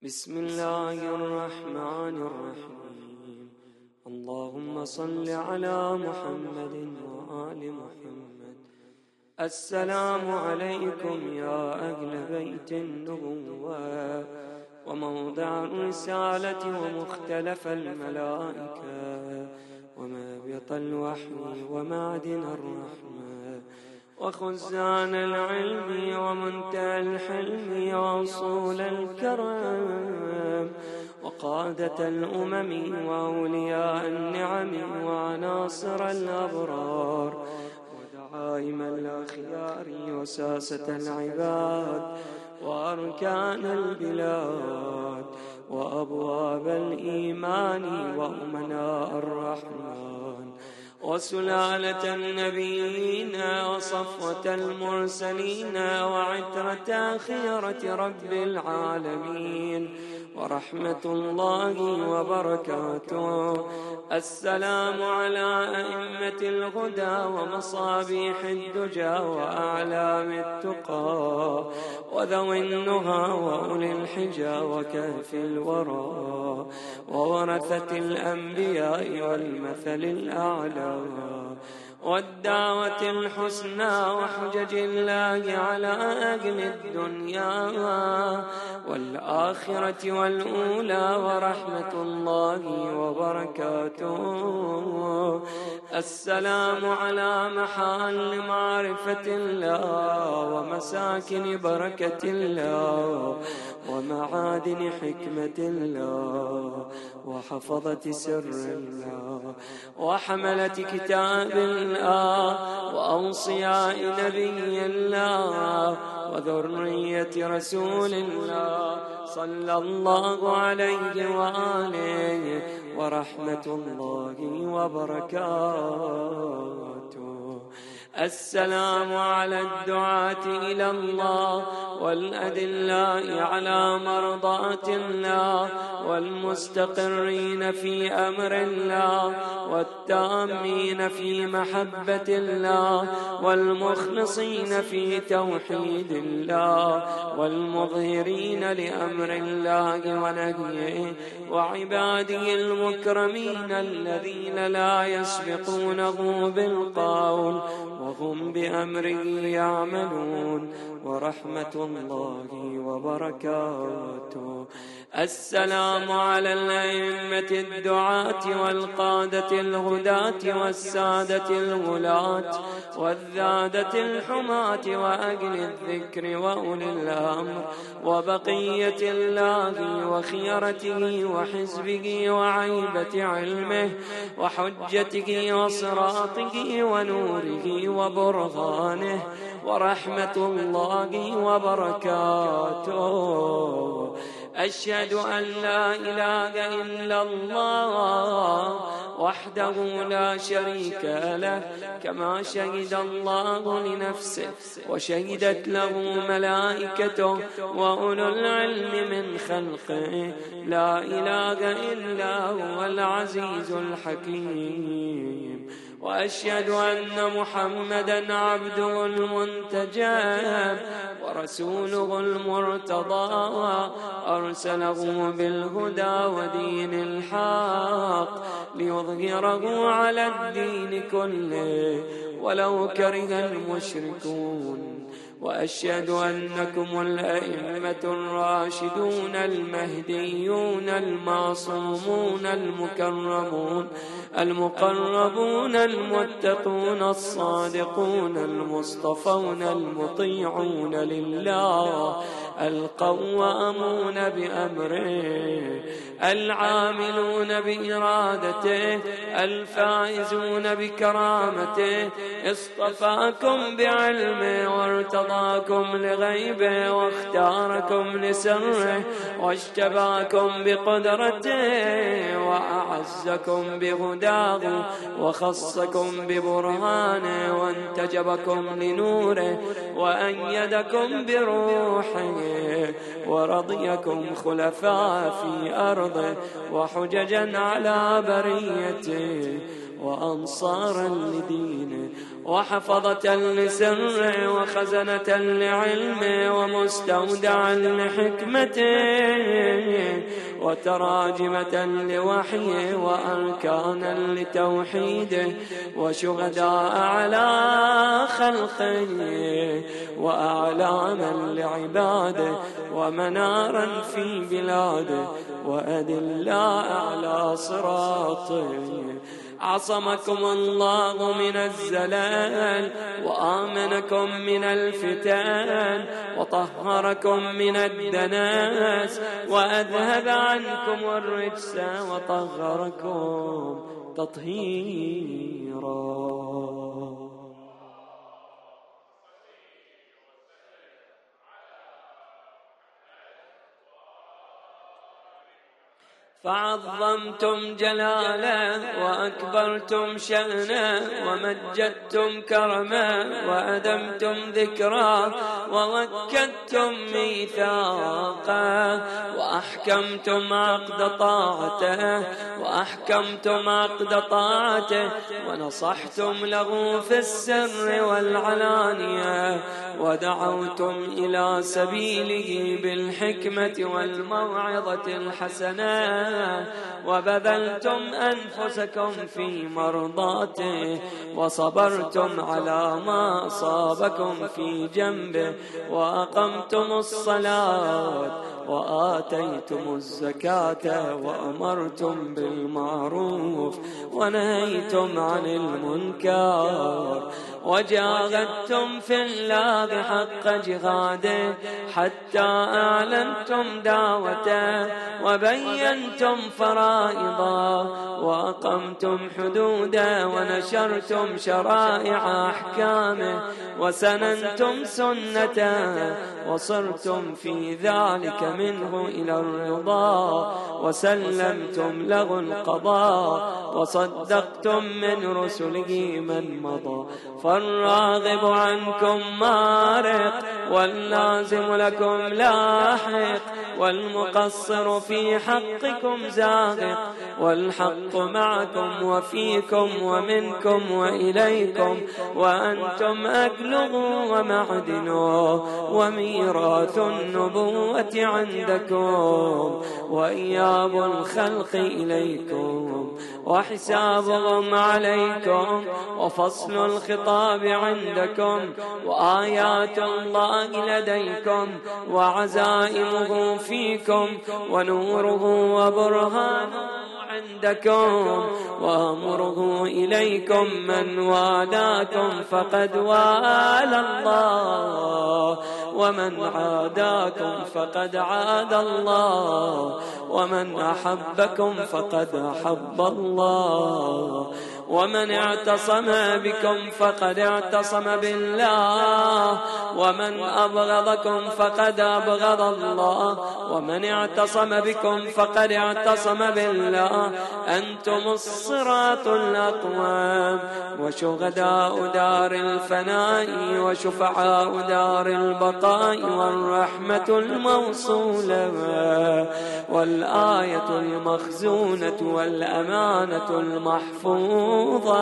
بسم الله الرحمن الرحيم. اللهم صل على محمد وآل محمد. السلام عليكم يا أهل بيت النبوة وموضع الرسالة ومختلف الملائكة ومهبط الوحي ومعدن الرحمة وخزان العلم ومنتهى الحلم وأصول الكرم وقادة الأمم وأولياء النعم وعناصر الأبرار ودعائم الأخيار وساسة العباد وأركان البلاد وأبواب الإيمان وأمناء الرحمن وسلالة النبيين وصفوة المرسلين وعترة خيرة رب العالمين ورحمة الله وبركاته. السلام على أئمة الهدى ومصابيح الدجى وأعلام التقى وذوي النهى وأولي الحجى وكهف الورى وورثة الأنبياء والمثل الأعلى والدعوة الحسنى وحجج الله على أهل الدنيا والآخرة والأولى ورحمة الله وبركاته. السلام على محال معرفة الله ومساكن بركة الله ومعادن حكمة الله وحفظة سر الله وحملة كتاب الله وأوصياء نبي الله وذرية رسول الله صلى الله عليه وآله ورحمة الله وبركاته. السلام على الدعاة إلى الله والأدلاء على مرضاة الله والمستقرين في أمر الله والتامين في محبة الله والمخلصين في توحيد الله والمظهرين لأمر الله ونهيه وعباده المكرمين الذين لا يسبقونه بالقول وهم بأمره يعملون ورحمة الله وبركاته. السلام على الأئمة الدعاة والقادة الهداة والسادة الولاة والذادة الحماة وأهل الذكر وأولي الأمر وبقية الله وخيرته وحزبه وعيبة علمه وحجته وصراطه ونوره وبرهانه ورحمة الله وبركاته. أشهد أن لا إله إلا الله وحده لا شريك له كما شهد الله لنفسه وشهدت له ملائكته وأولو العلم من خلقه لا إله إلا هو العزيز الحكيم. وأشهد أن محمدًا عبده المنتجب ورسوله المرتضى أرسله بالهدى ودين الحق ليظهره على الدين كله ولو كره المشركون. وأشهد أنكم الأئمة الراشدون المهديون المعصومون المقربون المتقون الصادقون المصطفون المطيعون لله القوامون بأمره العاملون بإرادته الفائزون بكرامته. اصطفاكم بعلمه وارتضاكم لغيبه واختاركم لسره واجتباكم بقدرته وأعزكم بهداه وخصكم ببرهانه وانتجبكم لنوره وأيدكم بروحه ورضيكم خلفاء في أرضه وحججا على بريته وأنصارا لدينه وحفظة لسره وخزنة لعلمه ومستودعا لحكمته وتراجمة لوحيه وأركانا لتوحيده وشهداء على خلقه وأعلاما لعباده ومنارا في بلاده وأدلاء على صراطه. عصمكم الله من الزلال وآمنكم من الفتن وطهركم من الدناس وأذهب عنكم الرجس وطهركم تطهيرا. فعظمتم جلاله وأكبرتم شأنه ومجدتم كرمه وأدمتم ذكره ووكدتم ميثاقه وأحكمتم عقد طاعته ونصحتم له في السر والعلانية ودعوتم إلى سبيله بالحكمة والموعظة الحسنة وبذلتم أنفسكم في مرضاته وصبرتم على ما أصابكم في جنبه وأقمتم الصلاة وآتيتم الزكاة وأمرتم بالمعروف ونهيتم عن المنكر وجاهدتم في الله حق جهاده حتى أعلنتم دعوته وبينتم فرائضه وأقمتم حدوده ونشرتم شرائع أحكامه وسننتم سنته وصرتم في ذلك منه إلى الرضا وسلمتم له القضاء وصدقتم من رسله من مضى. فالراغب عنكم مارق واللازم لكم لاحق والمقصر في حقكم زاغق والحق معكم وفيكم ومنكم وإليكم وأنتم أكله ومعدنه وميراث النبوة عندكم وإياب الخلق إليكم وحسابهم عليكم وفصل الخطاب عندكم وآيات الله لديكم وعزائمه فيكم ونوره وبرهانه عندكم وأمره إليكم من والاكم فقد والى الله ومن عاداكم فقد عاد الله ومن أحبكم فقد أحب الله ومن اعتصم بكم فقد اعتصم بالله ومن أبغضكم فقد أبغض الله ومن اعتصم بكم فقد اعتصم بالله. أنتم الصراط الأقوام وشهداء دار الفناء وشفعاء دار البقاء والرحمة الموصولة والآية المخزونة والأمانة المحفوظة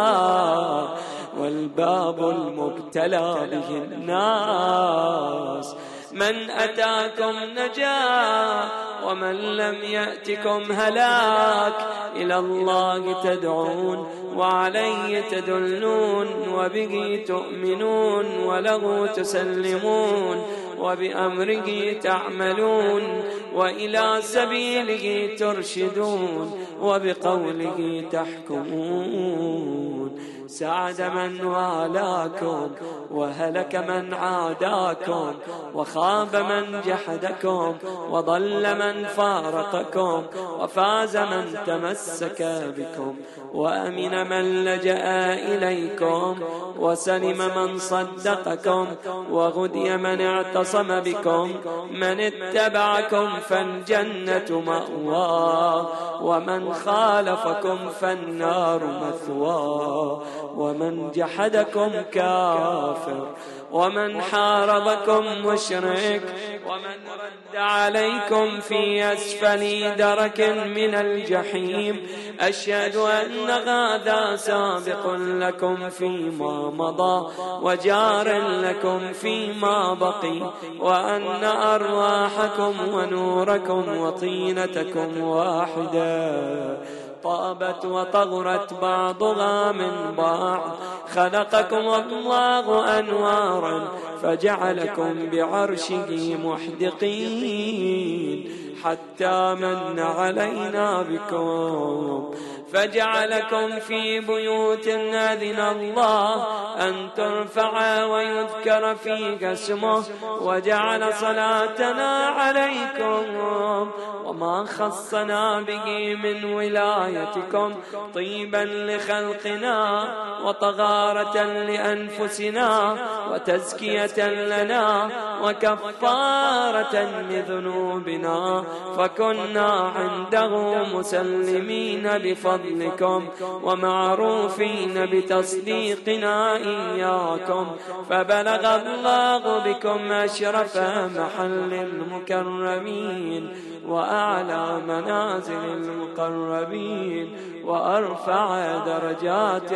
والباب المبتلى به الناس. من أتاكم نجا ومن لم يأتكم هلاك. إلى الله تدعون وعليه تدلون وبه تؤمنون وله تسلمون وبأمره تعملون وإلى سبيله ترشدون وبقوله تحكمون. سعد من والاكم وهلك من عاداكم وخاب من جحدكم وضل من فارقكم وفاز من تمسك بكم وأمن من لجأ إليكم وسلم من صدقكم وغدي من اعتصم بكم. من اتبعكم فالجنة مأواه ومن خالفكم فالنار مثواه ومن جحدكم كافر ومن حاربكم مشرك ومن رد عليكم في أسفل درك من الجحيم. أشهد أن هذا سابق لكم فيما مضى وجار لكم فيما بقي، وأن أرواحكم ونوركم وطينتكم واحدة، طابت وطغرت بعضها من بعض. خلقكم الله أنوارا فجعلكم بعرشه محدقين حتى من علينا بكم، فجعلكم في بيوت أذن الله أن ترفع ويذكر فيها اسمه، وجعل صلاتنا عليكم وما خصنا به من ولايتكم طيبا لخلقنا وطهارة لأنفسنا وتزكية لنا وكفارة لذنوبنا، فكنا عنده مسلمين بفضلكم ومعروفين بتصديقنا إياكم، فبلغ الله بكم أشرف محل المكرمين وأعلى منازل المقربين وأرفع درجات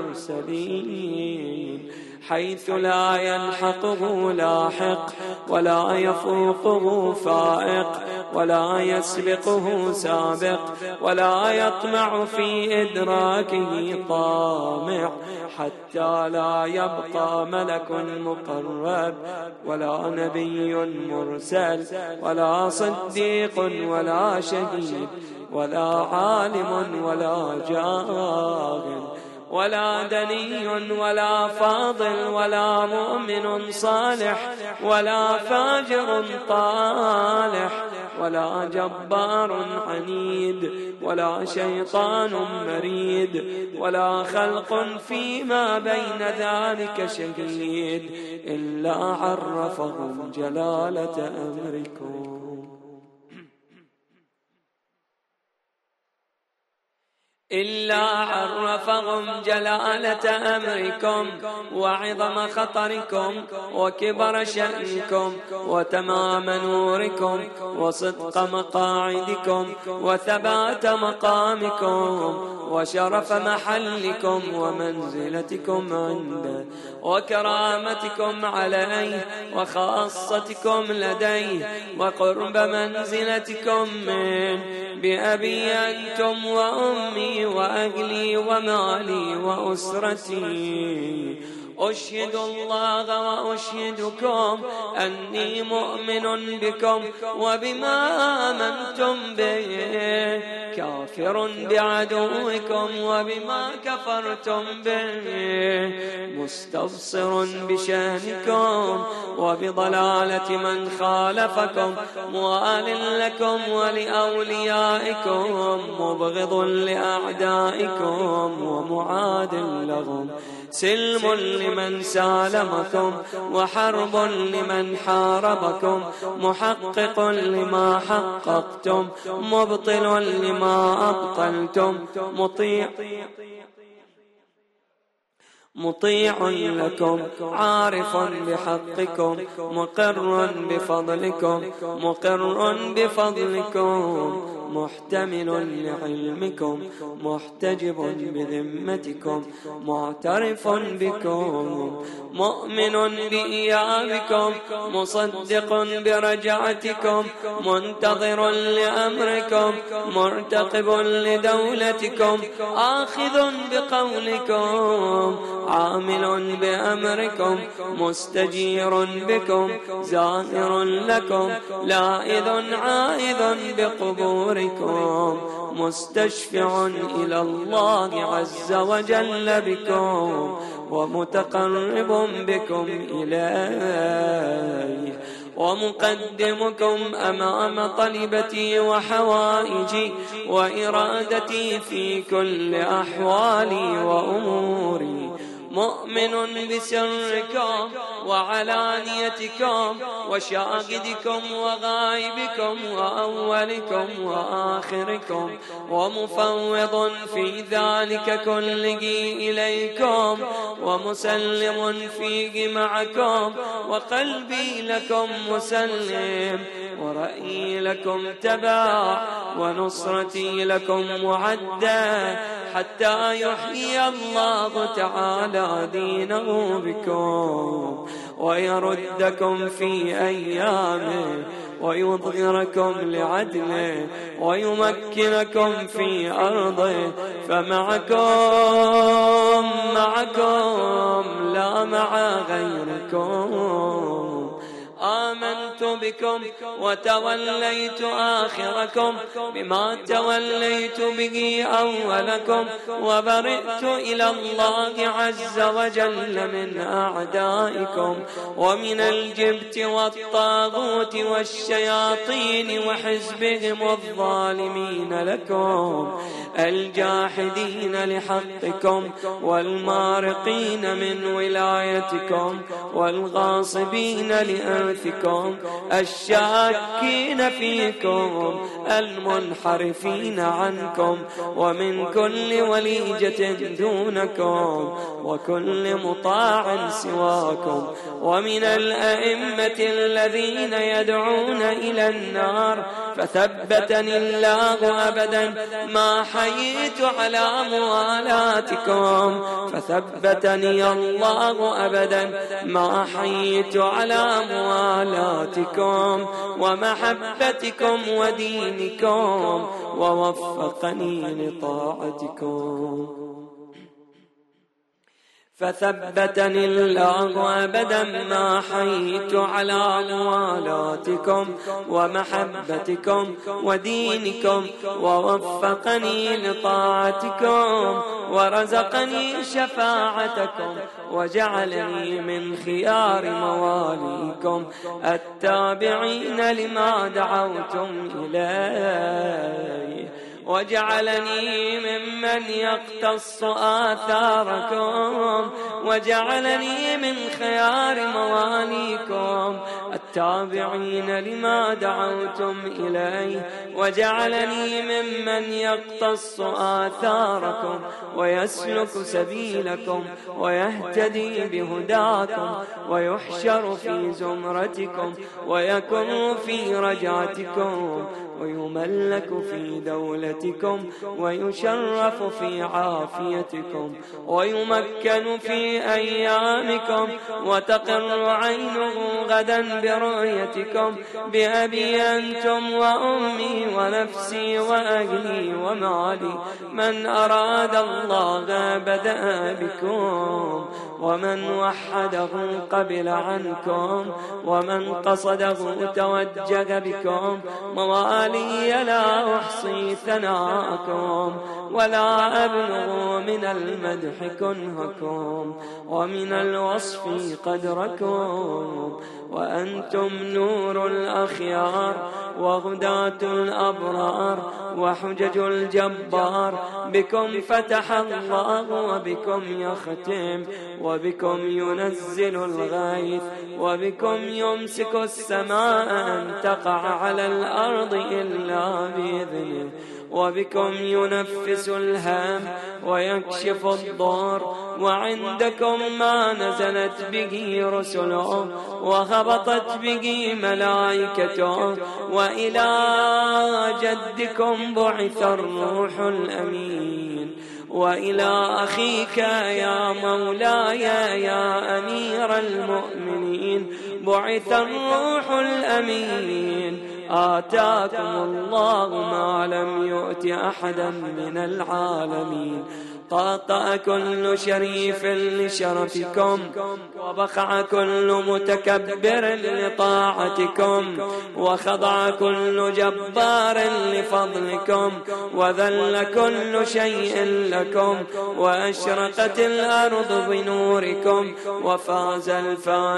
المرسلين، حيث لا يلحقه لاحق ولا يفوقه فائق ولا يسبقه سابق ولا يطمع في إدراكه طامع، حتى لا يبقى ملك مقرب ولا نبي مرسل ولا صديق ولا شهيد ولا عالم ولا جاهل ولا دني ولا فاضل ولا مؤمن صالح ولا فاجر طالح ولا جبار عنيد ولا شيطان مريد ولا خلق فيما بين ذلك شهيد، إلا عرفهم جلالة أمركم إلا عرفهم جلالة أمركم وعظم خطركم وكبر شأنكم وتمام نوركم وصدق مقاعدكم وثبات مقامكم وشرف محلكم ومنزلتكم عنده وكرامتكم عليه وخاصتكم لديه وقرب منزلتكم منه، بأبي أنتم وأمي وأهلي ومالي وأسرتي. أشهد الله وأشهدكم أني مؤمن بكم وبما آمنتم به، كافر بعدوكم وبما كفرتم به، مستبصر بشأنكم وبضلالة من خالفكم، موال لكم ولأوليائكم، مبغض لأعدائكم ومعاد لهم، سلم لمن سالمكم وحرب لمن حاربكم، محقق لما حققتم، مبطل لما أبطلتم، مطيع لكم، عارف بحقكم، مقر بفضلكم، محتمل لعلمكم، محتجب بذمتكم، معترف بكم، مؤمن بإيابكم، مصدق برجعتكم، منتظر لأمركم، مرتقب لدولتكم، آخذ بقولكم، عامل بأمركم، مستجير بكم، زائر لكم، لائذ عائذ بقبوركم، مستشفع إلى الله عز وجل بكم، ومتقرب بكم إليه، ومقدمكم أمام طلبتي وحوائجي وإرادتي في كل أحوالي وأموري، مؤمن بسركم وعلانيتكم وشاهدكم وغائبكم وأولكم وآخركم، ومفوض في ذلك كله إليكم، ومسلم فيه معكم، وقلبي لكم مسلم، ورأيي لكم تبع، ونصرتي لكم معدة، حتى يحيي الله تعالى دينه بكم ويردكم في أيامه، ويظهركم لعدله، ويمكنكم في أرضه، فمعكم لا مع غيركم. آمنت بكم وتوليت آخركم بما توليت به أولكم، وبرئت إلى الله عز وجل من أعدائكم ومن الجبت والطاغوت والشياطين وحزبهم الظالمين لكم، الجاحدين لحقكم والمارقين من ولايتكم والغاصبين لأرثكم، الشاكين فيكم المنحرفين عنكم، ومن كل وليجة دونكم وكل مطاع سواكم، ومن الأئمة الذين يدعون إلى النار، فثبتني الله أبدا ما حييت على موالاتكم، فثبتني الله أبدا ما حييت على موالاتكم ومحبتكم ودينكم، ووفقني لطاعتكم، فثبتني الله أبدا ما حييت على موالاتكم ومحبتكم ودينكم، ووفقني لطاعتكم، ورزقني شفاعتكم، وجعلني من خيار مواليكم التابعين لما دعوتم إليه، وجعلني ممن يقتص آثاركم، وجعلني من خيار مواليكم التابعين لما دعوتم إليه، وجعلني ممن يقتص آثاركم ويسلك سبيلكم ويهتدي بهداكم، ويحشر في زمرتكم، ويكون في رجعتكم، ويملك في دولتكم، ويشرف في عافيتكم، ويمكن في أيامكم، وتقر عينه غدا برؤيتكم، بأبي أنتم وأمي ونفسي وأهلي ومالي، من أراد الله بدأ بكم، ومن وحده قبل عنكم، ومن قصده توجه بكم، موالي لا أحصي ثناءكم ولا أبلغ من المدح كنهكم، ومن الوصف قدركم، وأنتم نور الأخيار وهداة الأبرار وحجج الجبار، بكم فتح الله وبكم يختم، وبكم ينزل الغيث، وبكم يمسك السماء أن تقع على الأرض إلا بإذنه، وبكم ينفس الهام ويكشف الضار، وعندكم ما نزلت به رسله وهبطت به ملائكته، وإلى جدكم بعث الروح الأمين، وإلى أخيك يا مولاي يا أمير المؤمنين بعث الروح الأمين، آتاكم الله ما لم يؤت أحدا من العالمين، طاطأ كل شريف لشرفكم، وبخع كل متكبر لطاعتكم، وخضع كل جبار لفضلكم، وذل كل شيء لكم، وأشرقت الأرض بنوركم، وفاز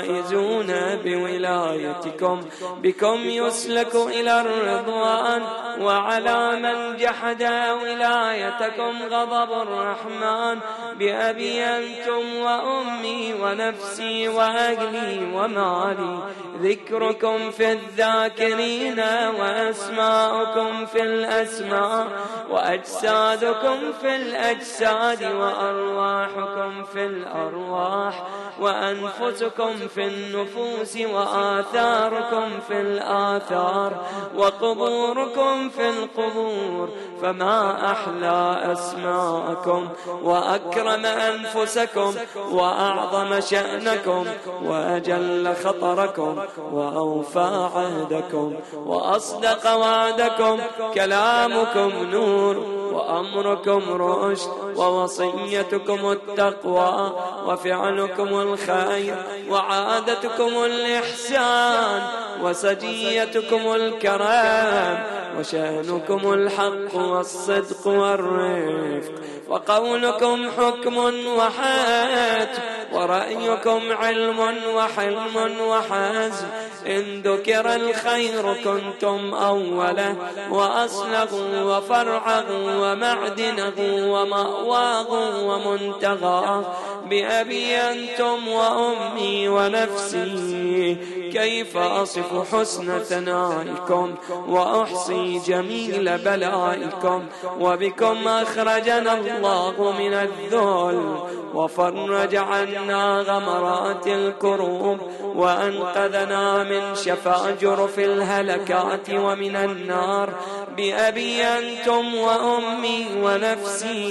الفائزون بولايتكم، بكم يسلك إلى الرضوان، وعلى من جحد ولايتكم غضب الرحمن. بأبي أنتم وأمي ونفسي وأهلي ومالي ذكركم في الذاكرين وأسماؤكم في الأسماء وأجسادكم في الأجساد وأرواحكم في الأرواح وأنفسكم في النفوس وآثاركم في الآثار وقبوركم في القبور. فما أحلى أسماءكم وأكرم أنفسكم وأعظم شأنكم وأجل خطركم وأوفى عهدكم وأصدق وعدكم. كلامكم نور وأمركم رشد ووصيتكم التقوى وفعلكم الخير وعادتكم الإحسان وسجيتكم الكرام وشأنكم الحق والصدق والرفق وقولكم حكم وحاتم ورأيكم علم وحلم وحزم. إن ذكر الخير كنتم أوله وأصله وفرعه ومعدنه ومأواه ومنتهاه. بأبي أنتم وأمي ونفسي كيف أصف حسن ثنائكم وأحصي جميل بلائكم. وبكم أخرجنا الله من الذل وفرج عنا غمرات الكروب وأنقذنا من شفاجر في الهلكات ومن النار. بأبي أنتم وأمي ونفسي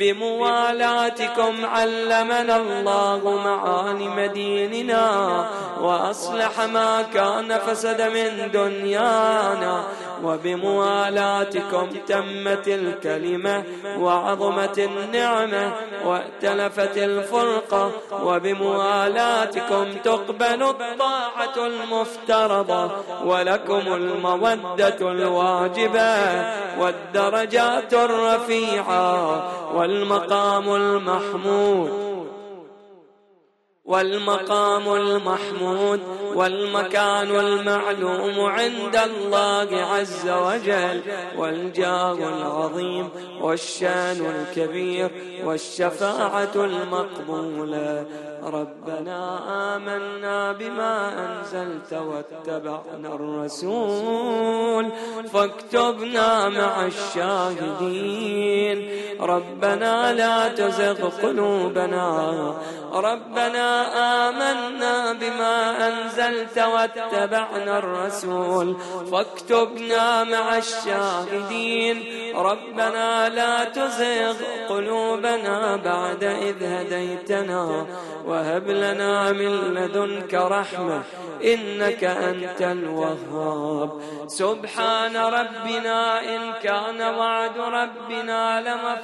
بموالاتكم علمنا الله معالم ديننا وأصلح ما كان فسد من دنيانا. وبموالاتكم تمت الكلمة وعظمت النعمة وائتلفت الفرقة. وبموالاتكم تقبل الطاعة المفترضة ولكم المودة الواجبة والدرجات الرفيعة والمقام المحمود والمكان المعلوم عند الله عز وجل والجاه العظيم والشان الكبير والشفاعة المقبولة. ربنا آمنا بما أنزلت واتبعنا الرسول فاكتبنا مع الشاهدين. ربنا لا تزغ قلوبنا. ربنا آمنا بما أنزلت واتبعنا الرسول فاكتبنا مع الشاهدين. ربنا لا تزغ قلوبنا بعد إذ هديتنا وهب لنا من لدنك رحمة إنك أنت الوهاب. سبحان ربنا إن كان وعد ربنا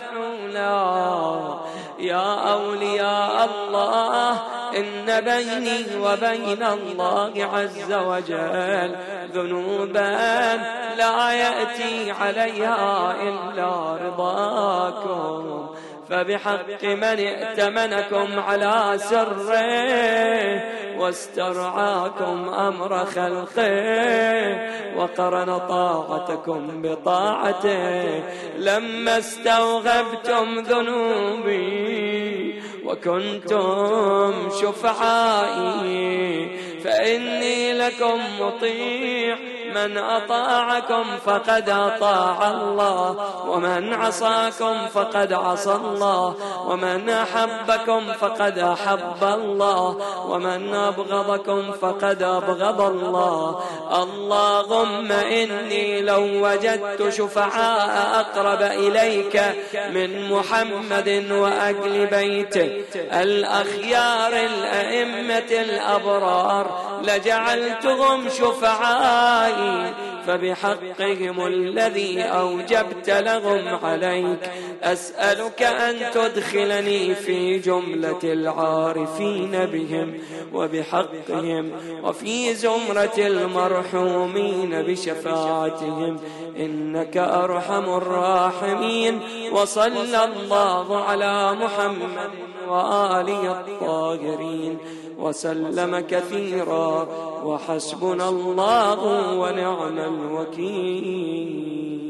لمفعولا. يا أولياء الله إن بيني وبين الله عز وجل ذنوبا لا يأتي عليها إلا رضاكم. فبحق من ائتمنكم على سره واسترعاكم أمر خلقه وقرن طاعتكم بطاعته لما استوغبتم ذنوبي وكنتم شفعائي. فإني لكم مطيع من أطاعكم فقد أطاع الله ومن عصاكم فقد عصى الله ومن أحبكم فقد أحب الله ومن أبغضكم فقد أبغض الله. اللهم إني لو وجدت شفعاء أقرب إليك من محمد وأهل بيته الأخيار الأئمة الأبرار لجعلتهم شفعائي. فبحقهم الذي أوجبت لهم عليك أسألك أن تدخلني في جملة العارفين بهم وبحقهم وفي زمرة المرحومين بشفاعتهم إنك أرحم الراحمين. وصلى الله على محمد وآله الطاهرين وسلم كثيرا وحسبنا الله ونعم الوكيل.